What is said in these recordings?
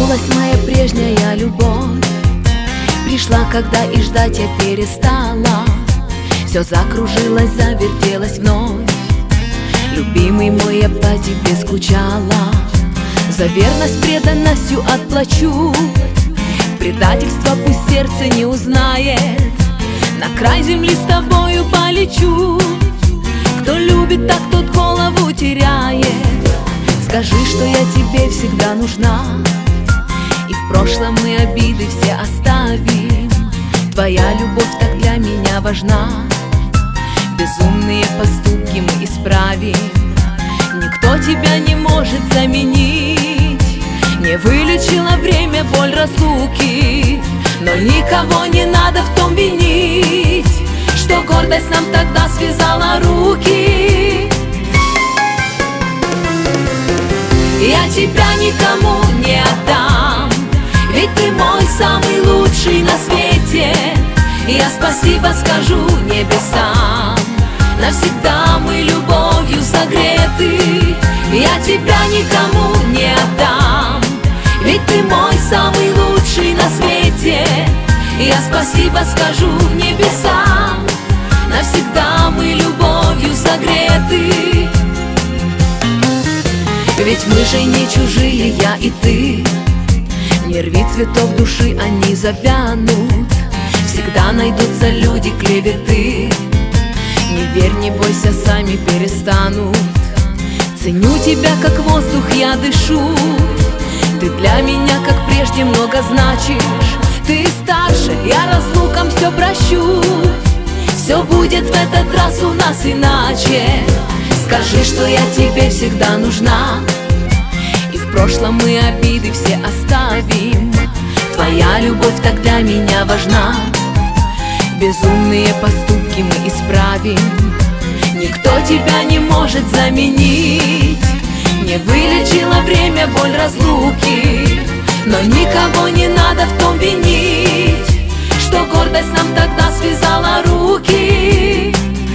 Вернулась моя прежняя любовь, пришла, когда и ждать я перестала. Все закружилось, завертелось вновь. Любимый мой, я по тебе скучала. За верность, преданностью отплачу. Предательство пусть сердце не узнает. На край земли с тобою полечу. Кто любит так, тот голову теряет. Скажи, что я тебе всегда нужна, и в прошлом мы обиды все оставим. Твоя любовь так для меня важна. Безумные поступки мы исправим. Никто тебя не может заменить. Не вылечило время боль разлуки, но никого не надо в том винить, что гордость нам тогда связала руки. Я тебя никому не отдам, ведь ты мой самый лучший на свете. Я спасибо скажу небесам, навсегда мы любовью согреты. Я тебя никому не отдам, ведь ты мой самый лучший на свете. Я спасибо скажу небесам, навсегда мы любовью согреты. Ведь мы же не чужие, я и ты. Не рви цветов души, они завянут. Всегда найдутся люди клеветы. Не верь, не бойся, сами перестанут. Ценю тебя, как воздух я дышу. Ты для меня, как прежде, много значишь. Ты старше, я разлукам все прощу. Все будет в этот раз у нас иначе. Скажи, что я тебе всегда нужна, и в прошлом мы обиды все оставим. Твоя любовь так для меня важна. Безумные поступки мы исправим. Никто тебя не может заменить. Не вылечило время боль разлуки, но никого не надо в том винить, что гордость нам тогда связала руки.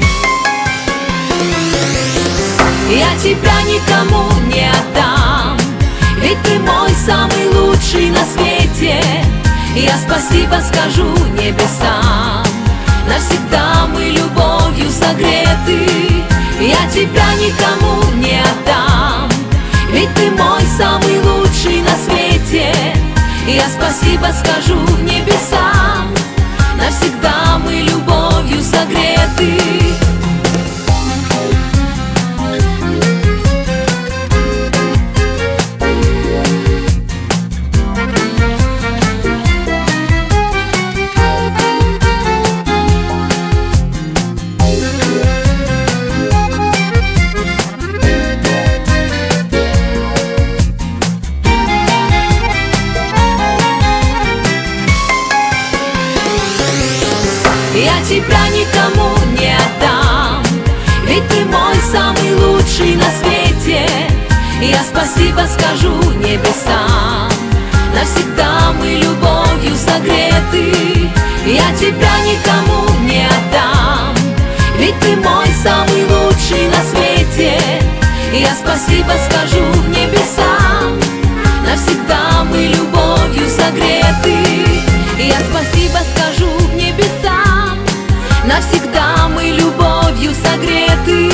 Я тебя никому не отдам, ведь ты мой самый лучший на свете. Я спасибо скажу небесам, навсегда мы любовью согреты. Я тебя никому не отдам, ведь ты мой самый лучший на свете. Я спасибо скажу небесам, навсегда мы любовью согреты. Я тебя никому не отдам, ведь ты мой самый лучший на свете. Я спасибо скажу небесам, навсегда мы любовью согреты. Я тебя никому не отдам, ведь ты мой самый лучший на свете. Я спасибо скажу небесам, навсегда мы любовью согреты. Я спасибо скажу небесам, навсегда мы любовью согреты.